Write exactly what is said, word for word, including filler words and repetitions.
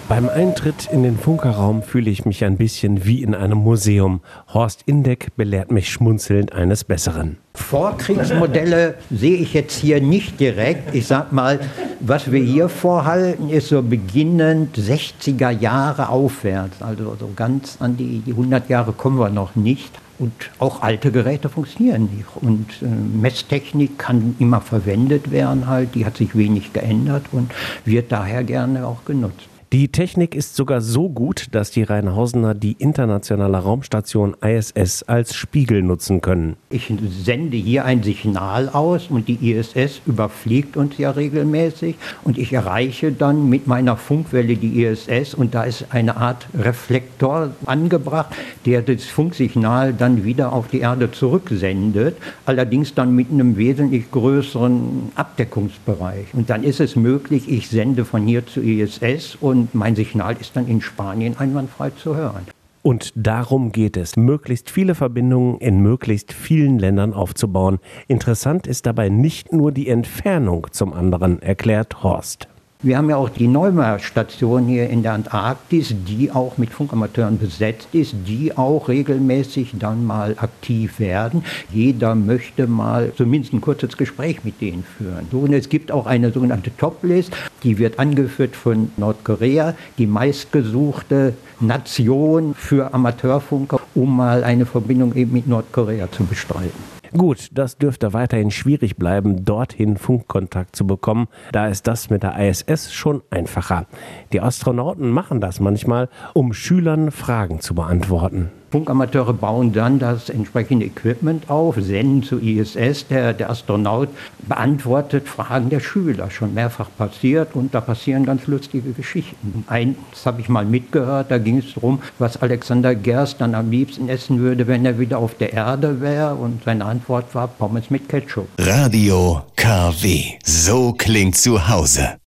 Beim Eintritt in den Funkerraum fühle ich mich ein bisschen wie in einem Museum. Horst Indeck belehrt mich schmunzelnd eines Besseren. Vorkriegsmodelle sehe ich jetzt hier nicht direkt. Ich sag mal, was wir hier vorhalten, ist so beginnend sechziger Jahre aufwärts. Also so ganz an die, die hundert Jahre kommen wir noch nicht. Und auch alte Geräte funktionieren nicht. Und äh, Messtechnik kann immer verwendet werden halt. Die hat sich wenig geändert und wird daher gerne auch genutzt. Die Technik ist sogar so gut, dass die Rheinhausener die internationale Raumstation I S S als Spiegel nutzen können. Ich sende hier ein Signal aus und die I S S überfliegt uns ja regelmäßig und ich erreiche dann mit meiner Funkwelle die I S S und da ist eine Art Reflektor angebracht, der das Funksignal dann wieder auf die Erde zurücksendet, allerdings dann mit einem wesentlich größeren Abdeckungsbereich. Und dann ist es möglich, ich sende von hier zu I S S und Und mein Signal ist dann in Spanien einwandfrei zu hören. Und darum geht es, möglichst viele Verbindungen in möglichst vielen Ländern aufzubauen. Interessant ist dabei nicht nur die Entfernung zum anderen, erklärt Horst. Wir haben ja auch die Neumar-Station hier in der Antarktis, die auch mit Funkamateuren besetzt ist, die auch regelmäßig dann mal aktiv werden. Jeder möchte mal zumindest ein kurzes Gespräch mit denen führen. Und es gibt auch eine sogenannte Top-List, die wird angeführt von Nordkorea, die meistgesuchte Nation für Amateurfunker, um mal eine Verbindung eben mit Nordkorea zu bestreiten. Gut, das dürfte weiterhin schwierig bleiben, dorthin Funkkontakt zu bekommen. Da ist das mit der I S S schon einfacher. Die Astronauten machen das manchmal, um Schülern Fragen zu beantworten. Funkamateure bauen dann das entsprechende Equipment auf, senden zu I S S. Der, der Astronaut beantwortet Fragen der Schüler. Schon mehrfach passiert und da passieren ganz lustige Geschichten. Eins habe ich mal mitgehört, da ging es darum, was Alexander Gerst dann am liebsten essen würde, wenn er wieder auf der Erde wäre. Und seine Antwort war Pommes mit Ketchup. Radio K W. So klingt zu Hause.